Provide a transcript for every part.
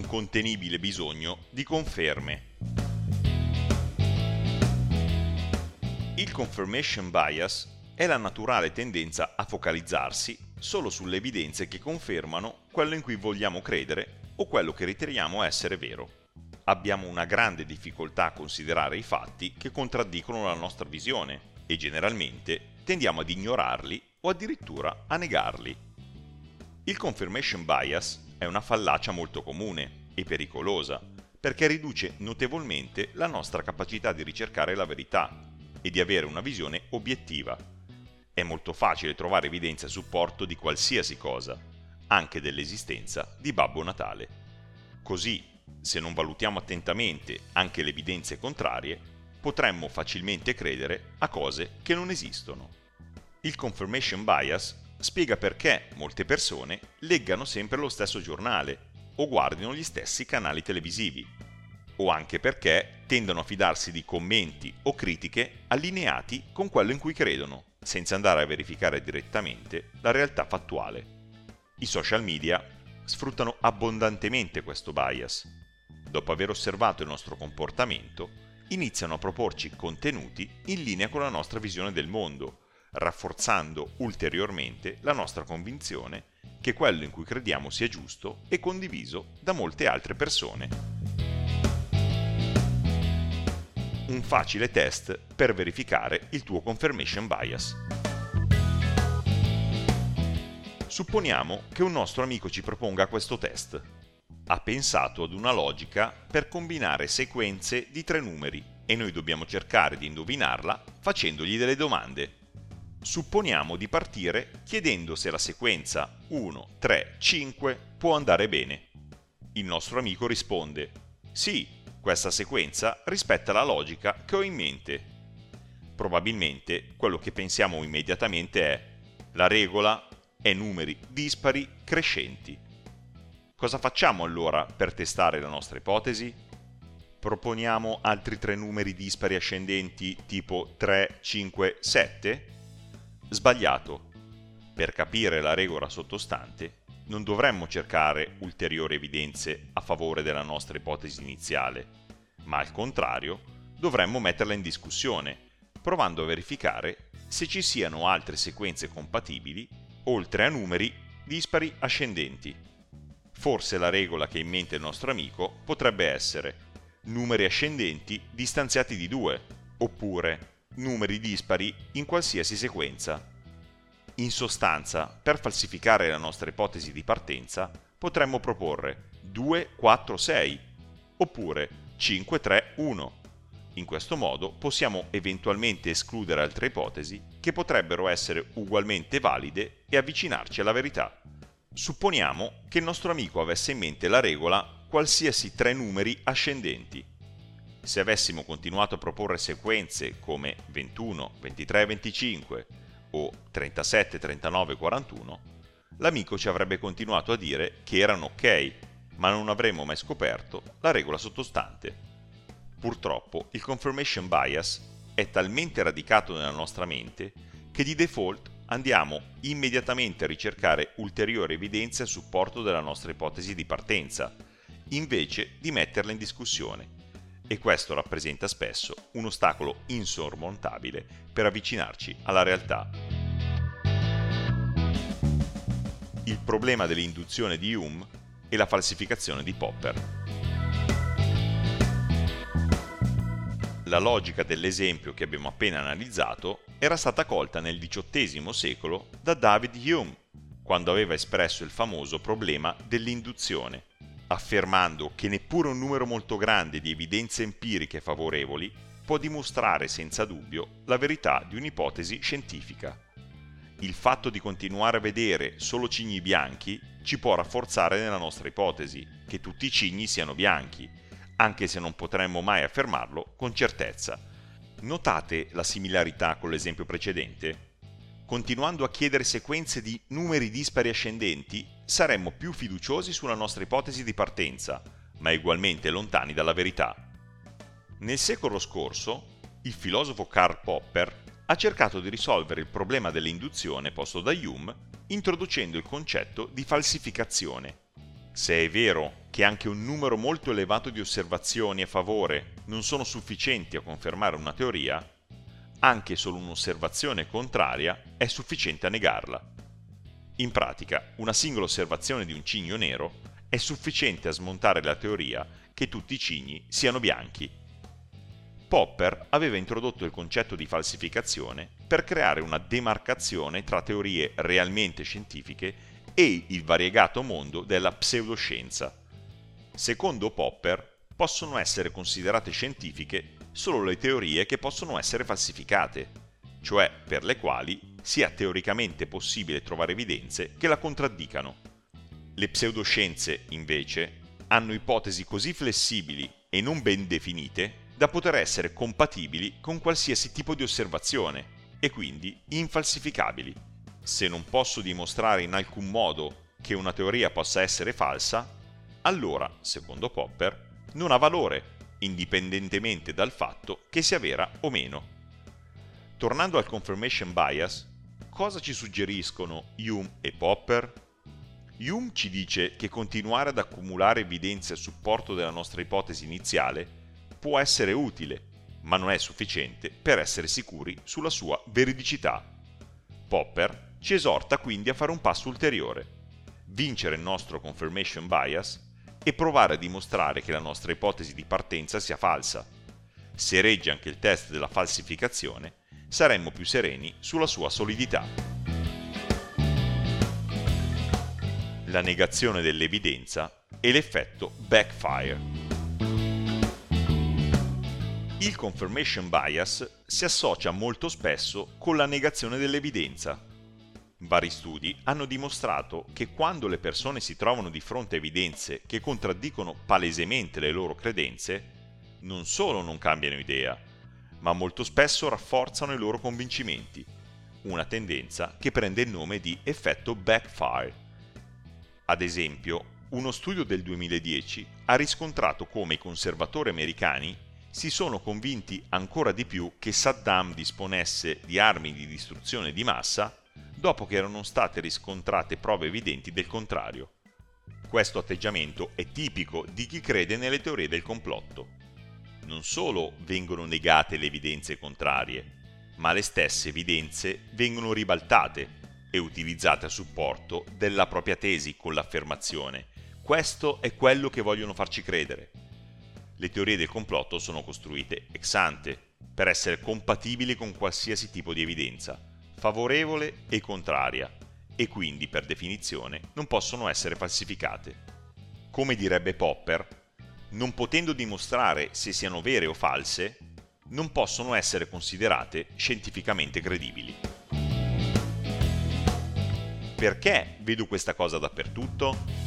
incontenibile bisogno di conferme. Il confirmation bias è la naturale tendenza a focalizzarsi solo sulle evidenze che confermano quello in cui vogliamo credere o quello che riteniamo essere vero. Abbiamo una grande difficoltà a considerare i fatti che contraddicono la nostra visione e generalmente tendiamo ad ignorarli o addirittura a negarli. Il confirmation bias è una fallacia molto comune e pericolosa perché riduce notevolmente la nostra capacità di ricercare la verità e di avere una visione obiettiva. È molto facile trovare evidenze a supporto di qualsiasi cosa, anche dell'esistenza di Babbo Natale. Così, se non valutiamo attentamente anche le evidenze contrarie, potremmo facilmente credere a cose che non esistono. Il confirmation bias spiega perché molte persone leggano sempre lo stesso giornale o guardino gli stessi canali televisivi, o anche perché tendono a fidarsi di commenti o critiche allineati con quello in cui credono, senza andare a verificare direttamente la realtà fattuale. I social media sfruttano abbondantemente questo bias. Dopo aver osservato il nostro comportamento, iniziano a proporci contenuti in linea con la nostra visione del mondo, rafforzando ulteriormente la nostra convinzione che quello in cui crediamo sia giusto e condiviso da molte altre persone. Un facile test per verificare il tuo confirmation bias. Supponiamo che un nostro amico ci proponga questo test. Ha pensato ad una logica per combinare sequenze di 3 numeri e noi dobbiamo cercare di indovinarla facendogli delle domande. Supponiamo di partire chiedendo se la sequenza 1, 3, 5 può andare bene. Il nostro amico risponde: sì, questa sequenza rispetta la logica che ho in mente. Probabilmente quello che pensiamo immediatamente è: la regola è numeri dispari crescenti. Cosa facciamo allora per testare la nostra ipotesi? Proponiamo altri 3 numeri dispari ascendenti tipo 3, 5, 7? Sbagliato. Per capire la regola sottostante, non dovremmo cercare ulteriori evidenze a favore della nostra ipotesi iniziale, ma al contrario dovremmo metterla in discussione, provando a verificare se ci siano altre sequenze compatibili oltre a numeri dispari ascendenti. Forse la regola che ha in mente il nostro amico potrebbe essere numeri ascendenti distanziati di 2, oppure numeri dispari in qualsiasi sequenza. In sostanza, per falsificare la nostra ipotesi di partenza, potremmo proporre 2, 4, 6, oppure 5, 3, 1. In questo modo possiamo eventualmente escludere altre ipotesi che potrebbero essere ugualmente valide e avvicinarci alla verità. Supponiamo che il nostro amico avesse in mente la regola qualsiasi 3 numeri ascendenti. Se avessimo continuato a proporre sequenze come 21, 23, 25 o 37, 39, 41, l'amico ci avrebbe continuato a dire che erano ok, ma non avremmo mai scoperto la regola sottostante. Purtroppo il confirmation bias è talmente radicato nella nostra mente che di default andiamo immediatamente a ricercare ulteriori evidenze a supporto della nostra ipotesi di partenza, invece di metterla in discussione, e questo rappresenta spesso un ostacolo insormontabile per avvicinarci alla realtà. Il problema dell'induzione di Hume e la falsificazione di Popper. La logica dell'esempio che abbiamo appena analizzato era stata colta nel XVIII secolo da David Hume, quando aveva espresso il famoso problema dell'induzione, affermando che neppure un numero molto grande di evidenze empiriche favorevoli può dimostrare senza dubbio la verità di un'ipotesi scientifica. Il fatto di continuare a vedere solo cigni bianchi ci può rafforzare nella nostra ipotesi che tutti i cigni siano bianchi, anche se non potremmo mai affermarlo con certezza. Notate la similarità con l'esempio precedente? Continuando a chiedere sequenze di numeri dispari ascendenti, saremmo più fiduciosi sulla nostra ipotesi di partenza, ma ugualmente lontani dalla verità. Nel secolo scorso, il filosofo Karl Popper ha cercato di risolvere il problema dell'induzione posto da Hume introducendo il concetto di falsificazione. Se è vero che anche un numero molto elevato di osservazioni a favore non sono sufficienti a confermare una teoria, anche solo un'osservazione contraria è sufficiente a negarla. In pratica, una singola osservazione di un cigno nero è sufficiente a smontare la teoria che tutti i cigni siano bianchi. Popper aveva introdotto il concetto di falsificazione per creare una demarcazione tra teorie realmente scientifiche e il variegato mondo della pseudoscienza. Secondo Popper, possono essere considerate scientifiche solo le teorie che possono essere falsificate, cioè per le quali sia teoricamente possibile trovare evidenze che la contraddicano. Le pseudoscienze, invece, hanno ipotesi così flessibili e non ben definite da poter essere compatibili con qualsiasi tipo di osservazione e quindi infalsificabili. Se non posso dimostrare in alcun modo che una teoria possa essere falsa, allora, secondo Popper, non ha valore, indipendentemente dal fatto che sia vera o meno. Tornando al confirmation bias, cosa ci suggeriscono Hume e Popper? Hume ci dice che continuare ad accumulare evidenze a supporto della nostra ipotesi iniziale può essere utile, ma non è sufficiente per essere sicuri sulla sua veridicità. Popper ci esorta quindi a fare un passo ulteriore, vincere il nostro confirmation bias e provare a dimostrare che la nostra ipotesi di partenza sia falsa. Se regge anche il test della falsificazione, saremmo più sereni sulla sua solidità. La negazione dell'evidenza e l'effetto backfire. Il confirmation bias si associa molto spesso con la negazione dell'evidenza. Vari studi hanno dimostrato che quando le persone si trovano di fronte a evidenze che contraddicono palesemente le loro credenze, non solo non cambiano idea, ma molto spesso rafforzano i loro convincimenti, una tendenza che prende il nome di effetto backfire. Ad esempio, uno studio del 2010 ha riscontrato come i conservatori americani si sono convinti ancora di più che Saddam disponesse di armi di distruzione di massa dopo che erano state riscontrate prove evidenti del contrario. Questo atteggiamento è tipico di chi crede nelle teorie del complotto. Non solo vengono negate le evidenze contrarie, ma le stesse evidenze vengono ribaltate e utilizzate a supporto della propria tesi con l'affermazione: questo è quello che vogliono farci credere. Le teorie del complotto sono costruite ex ante per essere compatibili con qualsiasi tipo di evidenza, favorevole e contraria, e quindi per definizione non possono essere falsificate. Come direbbe Popper, non potendo dimostrare se siano vere o false, non possono essere considerate scientificamente credibili. Perché vedo questa cosa dappertutto?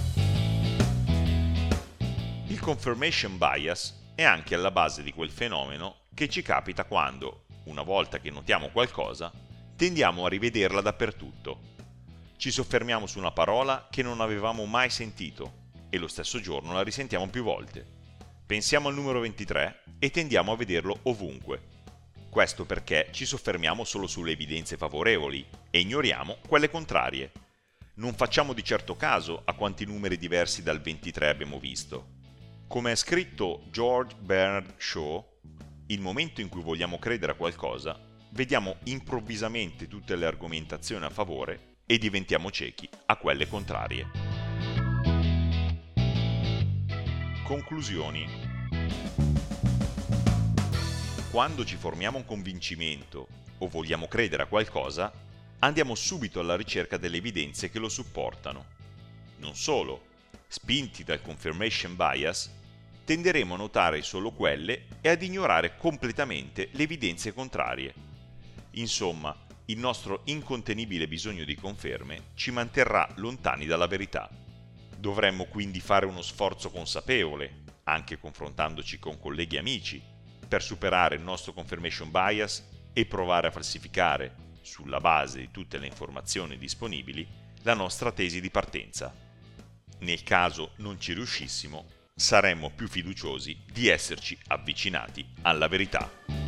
Il confirmation bias è anche alla base di quel fenomeno che ci capita quando, una volta che notiamo qualcosa, tendiamo a rivederla dappertutto. Ci soffermiamo su una parola che non avevamo mai sentito e lo stesso giorno la risentiamo più volte. Pensiamo al numero 23 e tendiamo a vederlo ovunque. Questo perché ci soffermiamo solo sulle evidenze favorevoli e ignoriamo quelle contrarie. Non facciamo di certo caso a quanti numeri diversi dal 23 abbiamo visto. Come ha scritto George Bernard Shaw, il momento in cui vogliamo credere a qualcosa, vediamo improvvisamente tutte le argomentazioni a favore e diventiamo ciechi a quelle contrarie. Conclusioni. Quando ci formiamo un convincimento o vogliamo credere a qualcosa, andiamo subito alla ricerca delle evidenze che lo supportano. Non solo, spinti dal confirmation bias, tenderemo a notare solo quelle e ad ignorare completamente le evidenze contrarie. Insomma, il nostro incontenibile bisogno di conferme ci manterrà lontani dalla verità. Dovremmo quindi fare uno sforzo consapevole, anche confrontandoci con colleghi e amici, per superare il nostro confirmation bias e provare a falsificare, sulla base di tutte le informazioni disponibili, la nostra tesi di partenza. Nel caso non ci riuscissimo, saremmo più fiduciosi di esserci avvicinati alla verità.